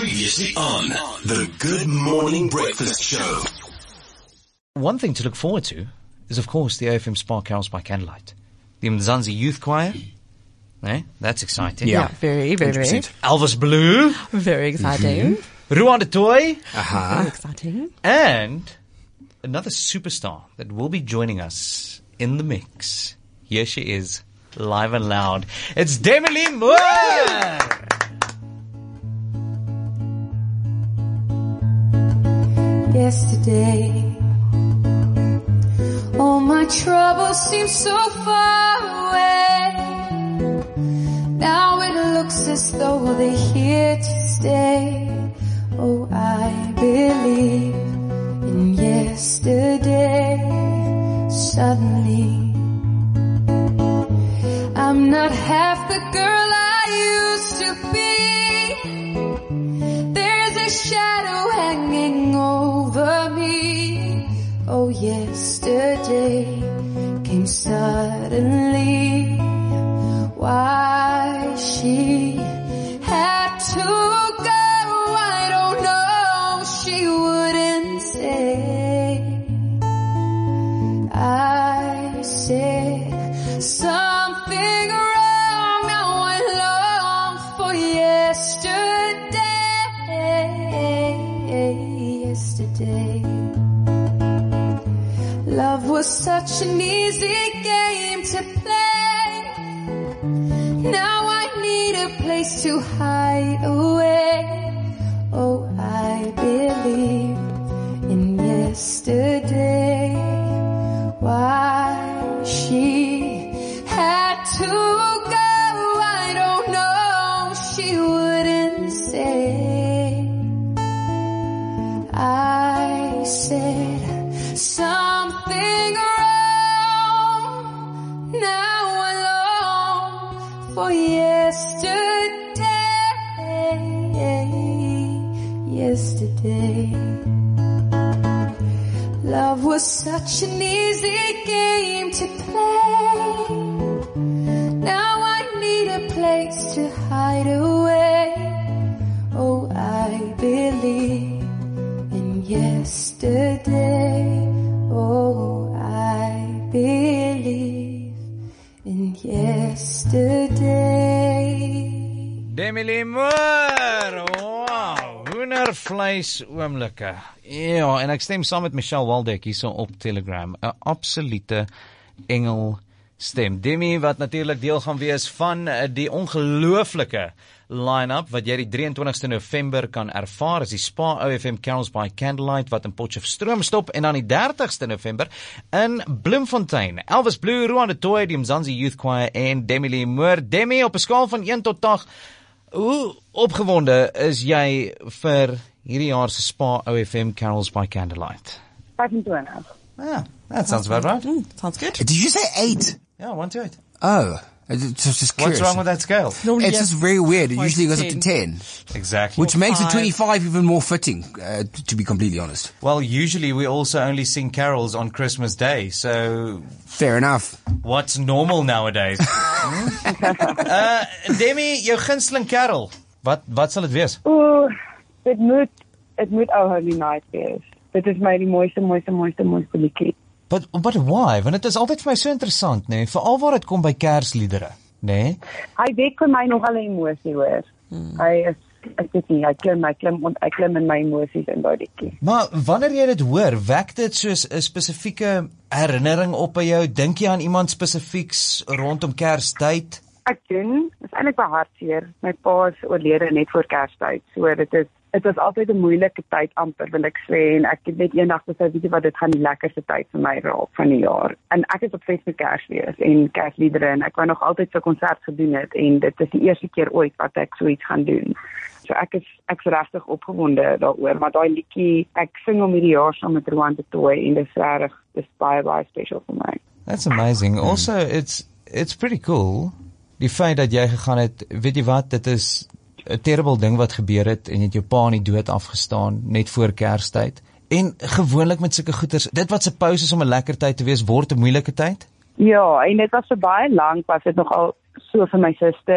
Previously on the Good Morning Breakfast Show. One thing to look forward to is, of course, the OFM Spa Carols by Candlelight. The Mzansi Youth Choir. That's exciting. Yeah, very. Elvis Blue. Very exciting. Ruan de Toy. Very exciting. And another superstar that will be joining us in the mix. Here she is, live and loud. It's Demi Lee Moore. Yesterday, all my troubles seem so far away. Now it looks as though they're here to stay. Oh, I believe in yesterday. Suddenly, I'm not half the girl I used to be. There's a shadow hanging over me. Oh, yesterday came suddenly. Why she had to go, I don't know. She wouldn't say. I said something wrong. Now I long for yesterday. Yesterday, love was such an easy game to play. Now I need a place to hide away. Oh, I believe in yesterday. Why she had to go, I don't know. She wouldn't say. I said something wrong. Now I long for yesterday. Yesterday, love was such an easy game to play. Now I need a place to hide away. Oh, I believe in yesterday. Oh, I believe in yesterday. Demi Lee Moore. Wow, hoendervleis oomblikke. Ja, en ek stem saam met Michelle Waldeck hierso op Telegram. 'n Absolute engel stem. Demi, wat natuurlik deel gaan wees van die ongelooflike line-up wat jy die 23ste November kan ervaar, is die Spa OFM Carols by Candlelight wat in Potchefstroom stop, en dan die 30ste November in Bloemfontein. Elvis Blue, Ruan de Toy, die Mzansi Youth Choir en Demi Lee Moore. Demi, op 'n skaal van 1 tot 8, hoe opgewonde is jy vir hierdie jaar se Spa OFM Carols by Candlelight? 25. Yeah, that sounds about right. Sounds good. Did you say 8? Yeah, 1 to 8. Oh, it's just curious. What's wrong with that scale? Normally, It's just very weird. It One usually to goes up to 10, Exactly. which makes the 5. 25 even more fitting, to be completely honest. Well, usually we also only sing carols on Christmas Day, so Fair enough. what's normal nowadays? Demi, jou gunsteling carol, wat sal dit wees? Oeh, dit moet O Holy Night wees. Dit is my die mooiste liedjie. But why? Want dit is altyd vir my so interessant, nee, veral waar dit kom by Kersliedere, nee? Hy wek vir my nogal 'n emosie, hoor. Hy is, ek weet nie, hy klim in my emosies in daai liedjie. Maar wanneer jy dit hoor, wek dit soos 'n spesifieke herinnering op by jou? Dink jy aan iemand spesifieks rondom Kerstyd? Ek doen, is eintlik baie hartseer. My pa is oorlede net voor Kerstyd, so dit was altyd 'n moeilike tyd amper, wil ek sê, en ek het net eendag besluit, weet jy wat, dit gaan die lekkerste tyd vir my raak van die jaar. En ek is obsessief met Kersfees en Kersliedere, en ek wou nog altyd so 'n konsert gedoen het, en dit is die eerste keer ooit wat ek so iets gaan doen. So ek is regtig opgewonde daaroor, maar daai liedjie, ek sing hom hierdie jaar saam met Ruan de Toy, en dis baie special vir my. That's amazing. Also, it's pretty cool, die feit dat jy gegaan het, weet jy wat, dit is 'n terrible ding wat gebeur het, en jy het jou pa in die dood afgestaan, net voor Kerstyd. En gewoonlik met sulke goeters, dit wat supposed is om 'n lekker tyd te wees, word 'n moeilike tyd? Ja, en dit was vir baie lank, was dit nogal so vir my suster,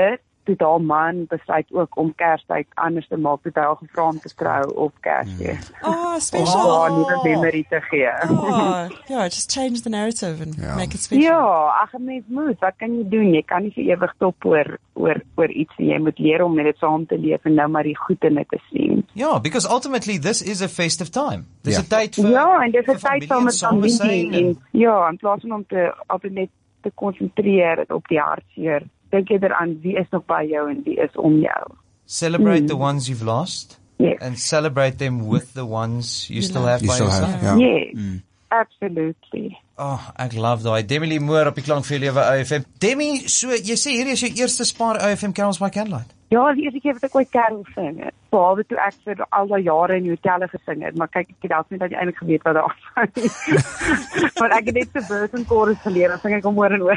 toe haar man besluit ook om Kerstyd anders te maak, toe hy haar gevra om te trou op Kersfees. Oh, Om special. haar nuwe memory te gee. Oh, yeah, just change the narrative and make it special. Ja, ag mens moet, wat kan jy doen? Jy kan nie vir ewig top oor iets nie. Jy moet leer om met dit saam te leef en nou maar die goed in dit te sien. Ja, because ultimately this is a festive time. Dis 'n Ja. tyd vir Ja, en dis 'n vir tyd saam met same familie zijn en ja, in plaas van om te altyd net te konsentreer op die hartseer, dink jy aan wie is nog by jou en wie is om jou. celebrate the ones you've lost Yes. and celebrate them with the ones you still have You by still your have, side. yeah. Yes. Absolutely. Oh, ek love daai. Demi Lee Moore op die klank vir lewe OFM. Demi, so jy sê hierdie is jou eerste Spar OFM Carols by Candlelight. Ja, die eerste keer wat ek ooit Carol sing het. Behalwe toe ek vir al daai jare in hotelle gesing het, maar kyk, ek het dalk net dat jy eintlik geweet wat daar van is. Want ek het net se verse en chorus geleer, dan sing ek hom oor en oor.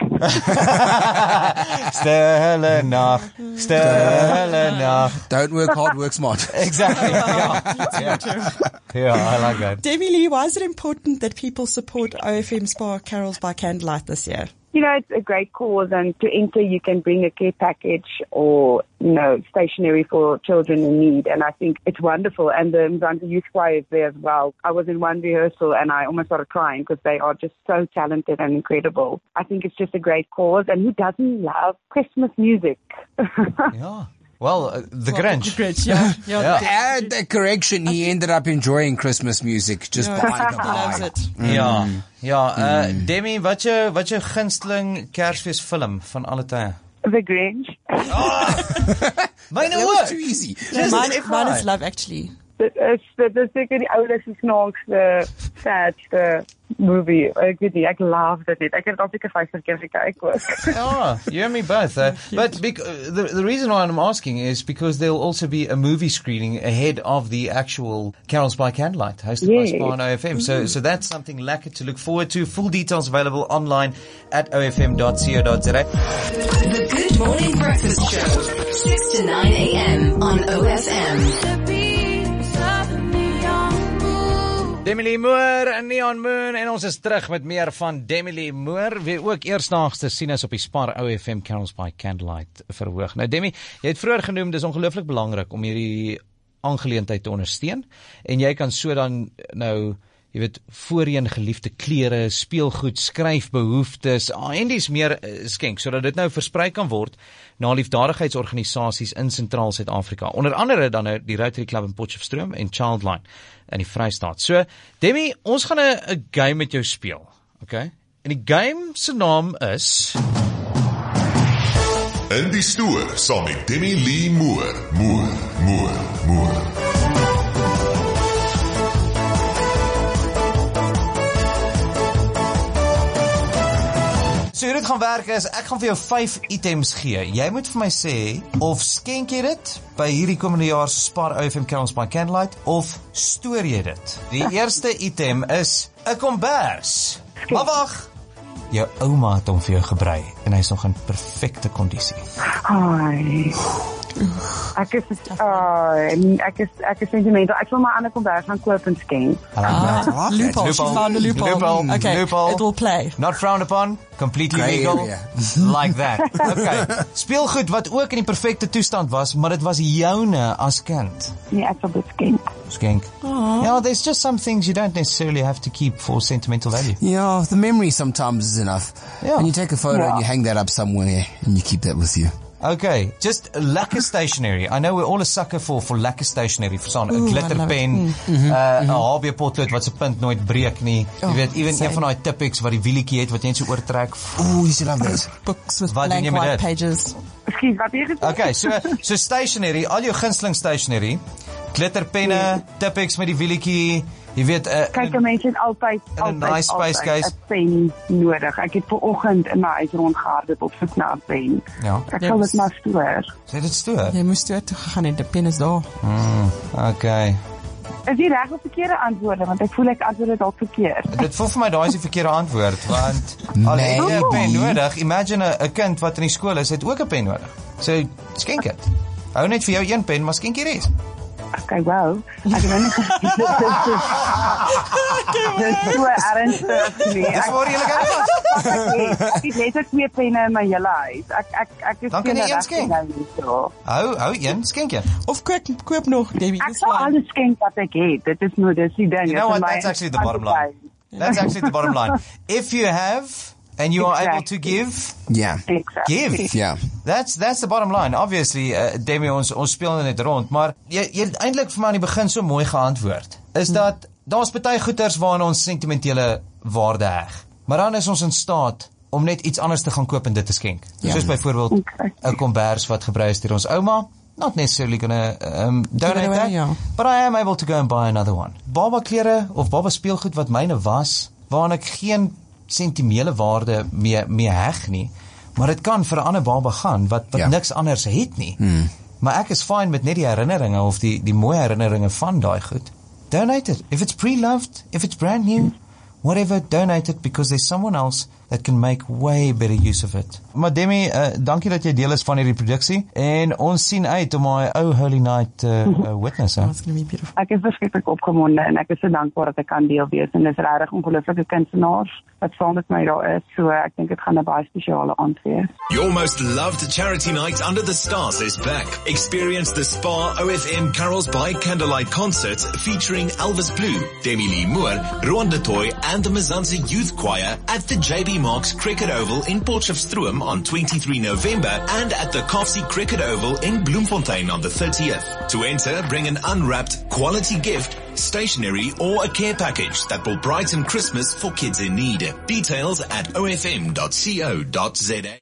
Stille nag, stille nag. Don't work hard, work smart. Exactly. Yeah, I like that. Demi Lee, why is it important that people support OFM Spa Carols by Candlelight this year? You know, it's a great cause, and to enter you can bring a care package or, stationery for children in need, and I think it's wonderful. And the Mzansi Youth Choir is there as well. I was in one rehearsal and I almost started crying because they are just so talented and incredible. I think it's just a great cause, and who doesn't love Christmas music? Yeah. Well, the Grinch. The Grinch, yeah. Add a correction, he ended up enjoying Christmas music just by the He loves by. it. Ja. Ja, Demi, wat jou gunsteling Kersfeesfilm van alle tye? The Grinch. Myne That was ook. too easy. Mine is Love Actually. Dit is seker die oudste, snaakste, sadste movie. Ek weet nie, ek love dit net. Ek het al seker 5 keer gekyk ook. Oh, you and me both. But the reason why I'm asking is because there'll also be a movie screening ahead of the actual Carols by Candlelight, hosted by Yes. Spar and OFM. So that's something lekker to look forward to. Full details available online at ofm.co.za. The Good Morning Breakfast Show, 6 to 9 a.m. on OFM. Demi Lee Moore en Neon Moon, en ons is terug met meer van Demi Lee Moore, wie ook eersdaags te sien is op die Spar OFM Carols by Candlelight verhoog. Nou Demi, jy het vroeër genoem, dis ongelooflik belangrik om hierdie aangeleentheid te ondersteun, en jy kan so dan nou, jy weet, voorheen geliefde klere, speelgoed, skryfbehoeftes, en dis meer skenk, sodat dit nou versprei kan word na liefdadigheidsorganisasies in Sentraal Suid-Afrika. Onder andere dan nou die Rotary Club in Potchefstroom en Childline in die Vrystaat. So, Demi, ons gaan 'n game met jou speel, okay? En die game se naam is In die stoor saam met Demi Lee Moore. Moore. So hoe dit gaan werk is, ek gaan vir jou 5 items gee. Jy moet vir my sê, of skenk jy dit by hierdie komende jaar se Spar OFM Carols by Candlelight, of stoor jy dit? Die eerste item is 'n kombers. Maar wag, jou ouma het hom vir jou gebrei, en hy's nog in perfekte kondisie. Ai. Ek is sentimental. Ek wil my ander kombers gaan koop en skenk. Loophole. She's found a loophole. Okay, Loophole. it will play. Not frowned upon, completely Grey legal, area. like that. Okay. Speelgoed wat ook in die perfekte toestand was, maar dit was joune as kind. Nee, ek sal dit skenk. Skank. Yeah, there's just some things you don't necessarily have to keep for sentimental value. Yeah, the memory sometimes is enough. Yeah. And you take a photo and you hang that up somewhere and you keep that with you. Okay, just lekker stationery. I know we're all a sucker for lekker stationery. For so'n 'n I love glitterpen, 'n HB potlood wat se punt nooit breek nie. Jy weet, even same. een van daai Tipp-Ex wat die wielietjie het wat jy net so oortrek. Oh, you still have those. Books with Wat doen blank jy met white dit? pages. Ekskuus, wat jy gesê? Okay, so stationery, al jou gunsteling stationery, glitterpenne, Tipp-Ex met die wielietjie, jy weet, Kyk, mense het altyd in 'n nice space case. 'n pen nodig. Ek het vanoggend in my huis rondgehardloop op soek na 'n pen. Ja. Ek sal dit maar stoor. Sê dit stoor. Jy moes toe gegaan en die pen is daar. Okay. Is die reg of verkeerde antwoorde, want ek voel ek antwoord dit dalk verkeerd. Dit voel vir my daai is die verkeerde antwoord, want al het jy 'n pen nodig, imagine 'n kind wat in die skool is, het ook 'n pen nodig. So skenk dit. Hou net vir jou een pen, maar skenk die res. Ok, okay, wow. Ek weet nie. Dis so ernstig nie. Dis waar jy gaan. Ek het net 2 penne in my hele huis. Ek is Dan kan jy een skenk. Hou een, skenk jy. Of koop nog, Debbie. Ek sal alles skenk wat ek het. Dit is nou dis die ding. You know what, that's actually the bottom line. That's actually the bottom line. If you have, and you are able to give, give. Yeah. That's the bottom line. Obviously, Demi, ons speel net rond, maar jy eintlik vir my aan die begin so mooi geantwoord. Is dat daar's baie goeders waaraan ons sentimentele waarde heg. Maar dan is ons in staat om net iets anders te gaan koop en dit te skenk. Soos byvoorbeeld 'n kombers wat gebruik is deur ons ouma. Not necessarily gonna donate that, but I am able to go and buy another one. Baba klere of baba speelgoed wat myne was, waaraan ek geen sentimentele waarde mee heg nie, maar dit kan vir 'n ander baba gaan wat niks anders het nie. Maar ek is fine met net die herinneringe of die mooi herinneringe van daai goed. Donate it. If it's pre-loved, if it's brand new, whatever, donate it because there's someone else that can make way better use of it. Maar Demi, dankie dat jy deel is van hierdie produksie en ons sien uit om my Holy Night witness. Ek is verskriklik opgewonde en ek is so dankbaar dat ek kan deel wees en dis regtig ongelooflike kunstenaars wat saam met my daar is. So ek dink dit gaan 'n baie spesiale aand wees. Your most loved charity night under the stars is back. Experience the Spa OFM Carols by Candlelight concert featuring Elvis Blue, Demi Lee Moore, Roan de Toy and the Mzansi Youth Choir at the JB Marks Cricket Oval in Potchefstroom on 23 November and at the Coffsey Cricket Oval in Bloemfontein on the 30th. To enter, bring an unwrapped quality gift, stationery or a care package that will brighten Christmas for kids in need. Details at ofm.co.za.